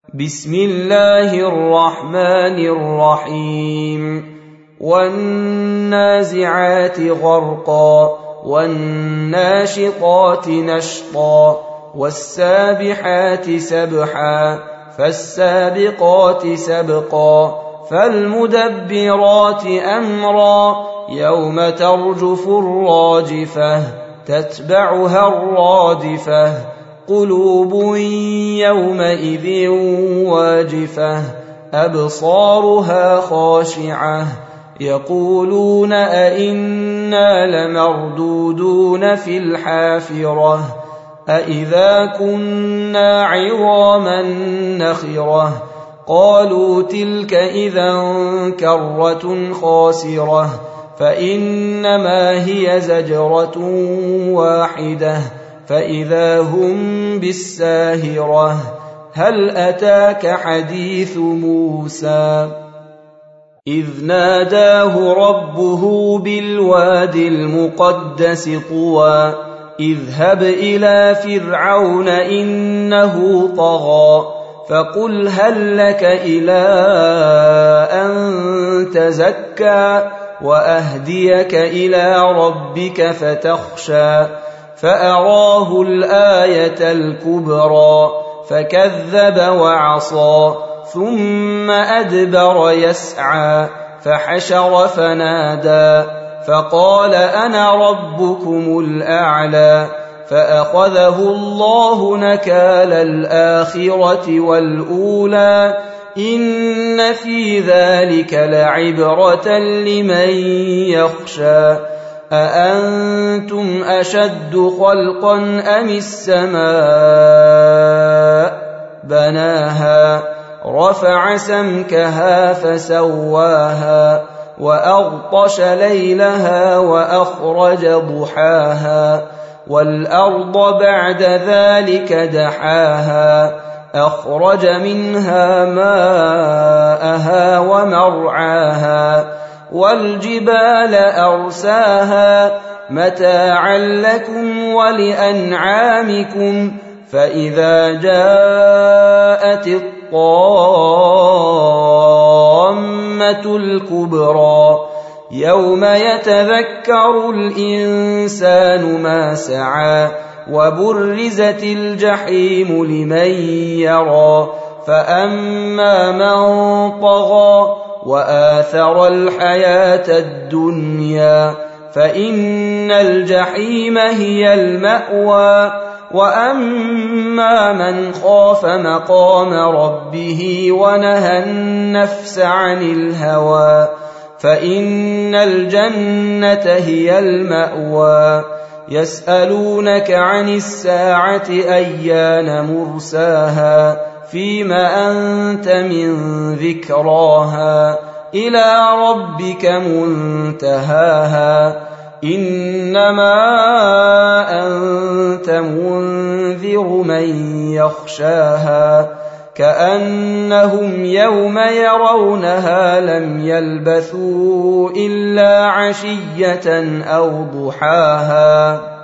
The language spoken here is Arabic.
بسم الله الرحمن الرحيم والنازعات غرقا والناشطات نشطا والسابحات سبحا فالسابقات سبقا فالمدبرات أمرا يوم ترجف الراجفة تتبعها الرادفة قلوب يومئذ واجفة أبصارها خاشعة يقولون أئنا لمردودون في الحافرة أئذا كنا عظاما نخرة قالوا تلك إذا كرة خاسرة فإنما هي زجرة واحدة فإذا هم بالساهرة هل أتاك حديث موسى إذ ناداه ربه بالواد المقدس طوى اذهب إلى فرعون إنه طغى فقل هل لك إلى أن تزكى وأهديك إلى ربك فتخشى فأراه الآية الكبرى فكذب وعصى ثم أدبر يسعى فحشر فنادى فقال أنا ربكم الأعلى فأخذه الله نكال الآخرة والأولى إن في ذلك لعبرة لمن يخشى أأنتم أشد خلقا أم السماء بناها رفع سمكها فسواها وأغطش ليلها وأخرج ضحاها والأرض بعد ذلك دحاها أخرج منها ماءها ومرعاها والجبال أرساها متاعا لكم ولأنعامكم فإذا جاءت الطامة الكبرى يوم يتذكر الإنسان ما سعى وبرزت الجحيم لمن يرى فأما من طغى وآثر الحياة الدنيا فإن الجحيم هي المأوى وأما من خاف مقام ربه ونهى النفس عن الهوى فإن الجنة هي المأوى يسألونك عن الساعة أيان مرساها فيم أنت من ذكراها إلى ربك منتهاها إنما أنت منذر من يخشاها كأنهم يوم يرونها لم يلبثوا إلا عشية أو ضحاها